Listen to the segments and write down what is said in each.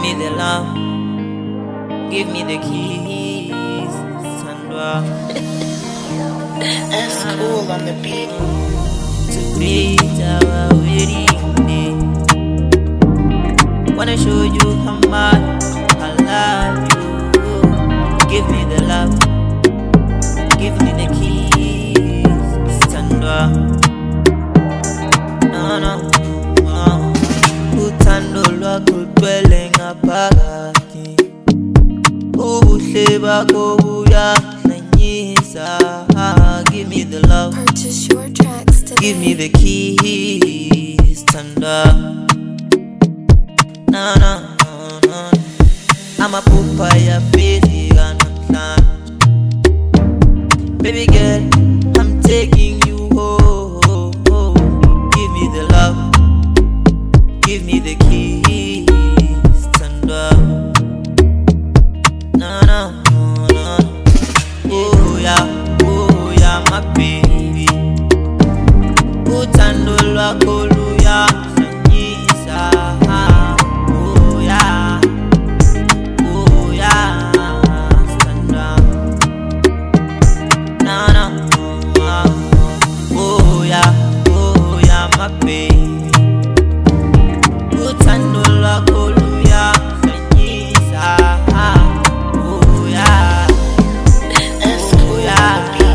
me the love, give me the keys, Sandra. That's cool on the beat. Today's our wedding day. Wanna show you how much I love you. Give me the love, give me the keys, Sandra. No, no, no. Uthando lwakho lugcwele ngaphakathi, ubuhle bakho buyangihlanyisa. Give me the love, Purchase your tracks today. give me the keys, Thanda. No, no, no, no. I'm a papaya fiti namhlanje. Baby girl, I'm taking you home. Give me the love, give me the keys, Thanda. No, no, no. Oh yeah, my baby. Uthando lwakho luyangihlanyisa. Oh yeah, Thanda. No, no, oh yeah, my baby. Uthando lwakho luyangihlanyisa. Oh yeah. That's cool on the beat.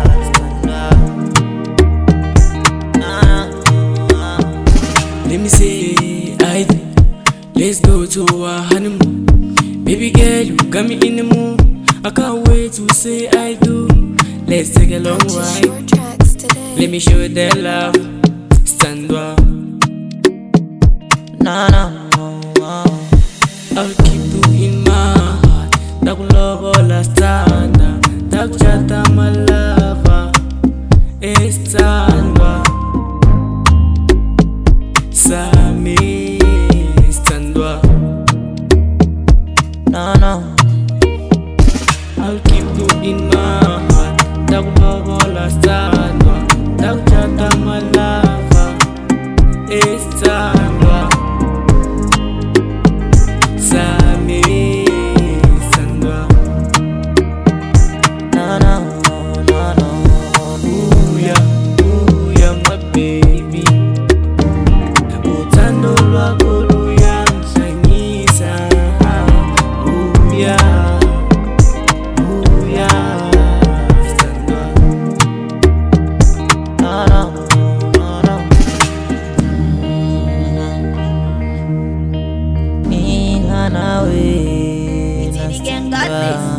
Let me say I do. Let's go to our honeymoon. Baby girl, you got me in the mood. I can't wait to say I do. Let's take a long Purchase ride. your tracks today. Let me show you that love. Stand up. No, no, I'll keep you in my heart. That love all I stand. That chata my lover. Stand up. Sami stand up. no. I'll keep you in my heart. That love all I stand. That chata my lover. Stand up. Sami stand up. No. Ooh yeah, my baby. Uthando lwakho luyangihlanyisa. Ooh yeah, stand up. No.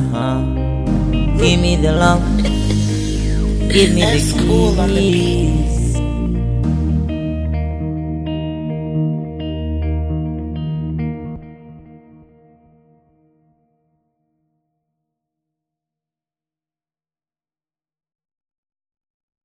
Give me the love, give me That's the cool on the beat. keys.